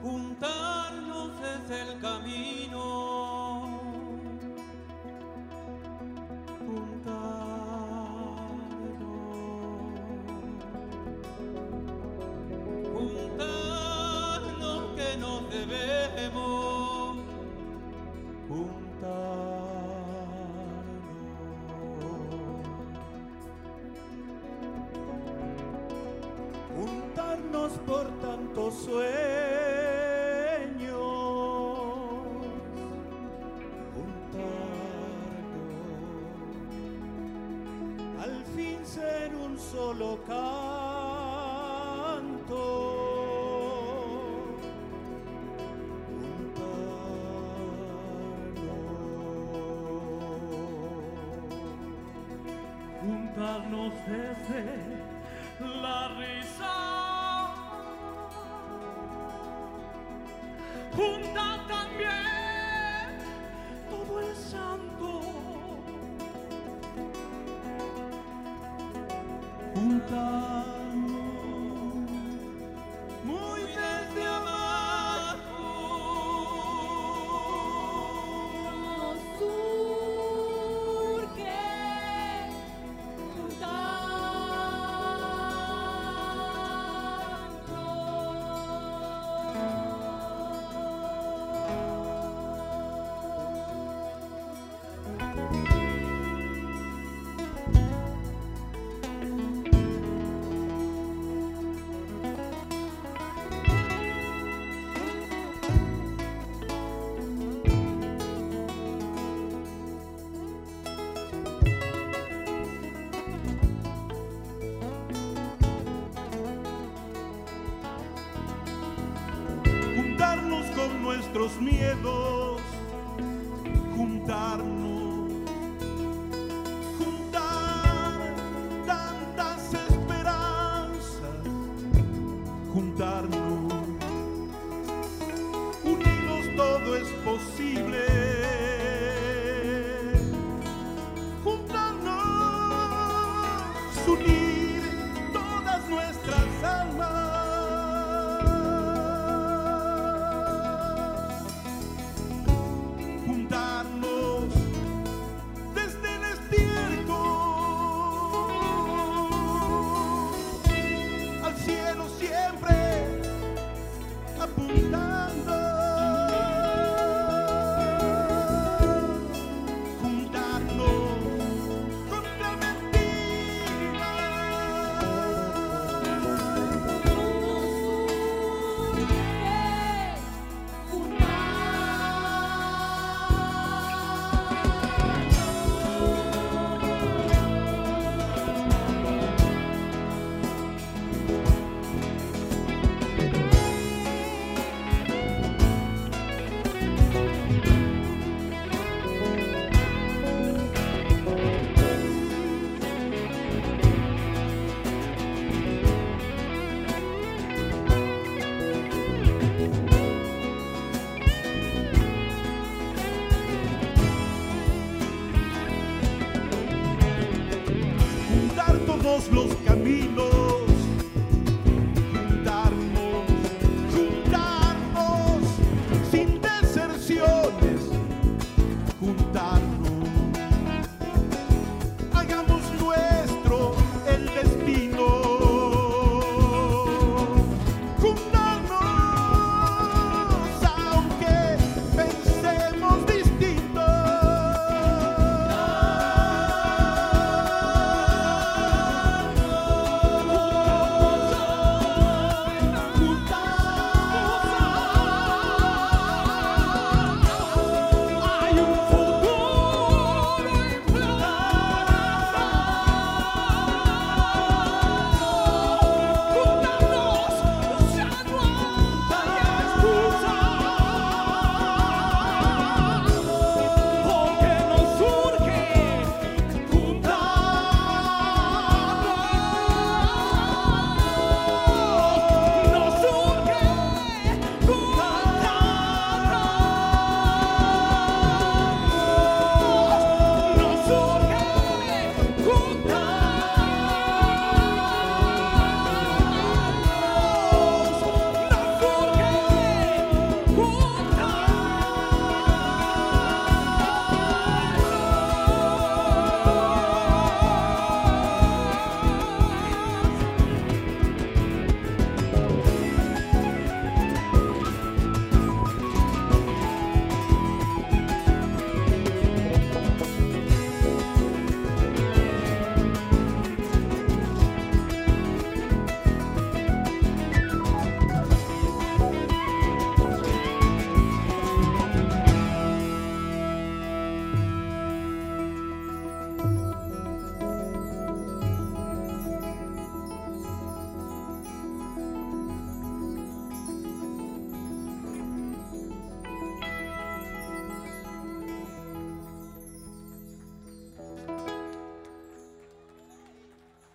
juntarnos es el camino. Juntarnos que nos debemos juntarnos por tantos sueños, juntarnos, al fin ser un solo canto, juntarnos desde la risa, juntar también todo el santo, juntarnos muy desde abajo, nos surge juntarnos con nuestros miedos, juntarnos, juntar tantas esperanzas, juntarnos, unidos todo es posible, juntarnos, unir todas nuestras almas. Desde el estiércol al cielo siempre apuntando, juntarnos contra mentiras, juntar todos los caminos,